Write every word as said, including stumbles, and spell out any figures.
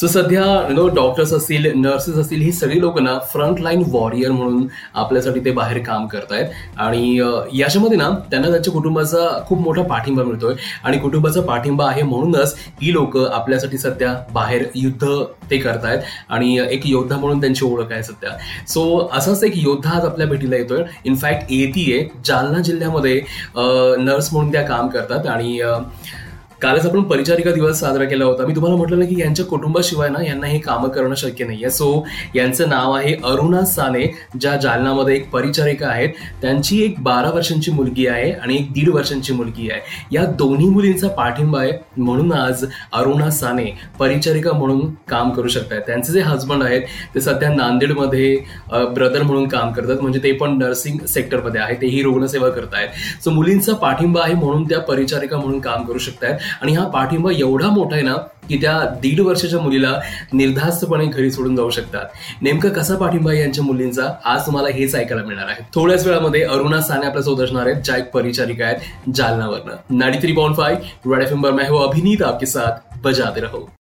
So सध्या know doctors असतील, nurses असतील, ही सगळी लोक ना फ्रंटलाईन वॉरियर म्हणून आपल्यासाठी ते बाहेर काम करतायत आणि याच्यामध्ये ना त्यांना त्यांच्या कुटुंबाचा खूप मोठा पाठिंबा मिळतोय आणि कुटुंबाचा पाठिंबा आहे म्हणूनच ही लोक आपल्यासाठी सध्या बाहेर युद्ध ते करतायत आणि एक योद्धा म्हणून त्यांची ओळख आहे सध्या. सो असाच एक योद्धा आज आपल्या भेटीला येतोय. इनफॅक्ट येतीये जालना जिल्ह्यामध्ये नर्स म्हणून त्या काम करतात आणि कालच आपण परिचारिका दिवस साजरा केला होता. मी तुम्हाला म्हटलं ना की यांच्या कुटुंबाशिवाय ना यांना हे कामं करणं शक्य नाहीये. सो यांचं नाव आहे अरुणा साने, ज्या जालनामध्ये एक परिचारिका आहेत. त्यांची एक बारा वर्षांची मुलगी आहे आणि एक दीड वर्षांची मुलगी आहे. या दोन्ही मुलींचा पाठिंबा आहे म्हणून आज अरुणा साने परिचारिका म्हणून काम करू शकतात. त्यांचे जे हजबंड आहेत ते सध्या नांदेडमध्ये ब्रदर म्हणून काम करतात, म्हणजे ते पण नर्सिंग सेक्टरमध्ये आहे, तेही रुग्णसेवा करतायत. सो मुलींचा पाठिंबा आहे म्हणून त्या परिचारिका म्हणून काम करू शकतात आणि हा पाठिंबा एवढा मोठा आहे ना की त्या दीड वर्षाच्या मुलीला निर्धास्तपणे घरी सोडून जाऊ शकतात. नेमका कसा पाठिंबा आहे यांच्या मुलींचा आज तुम्हाला हेच ऐकायला मिळणार आहे. थोड्याच वेळामध्ये अरुणा साने आपल्या सोबत असणार आहेत, ज्या एक परिचारिका आहेत जालनावरनं. Ninety three point five red FM पर मैं हूं अभिनीत आपके साथ, बजाते रहो.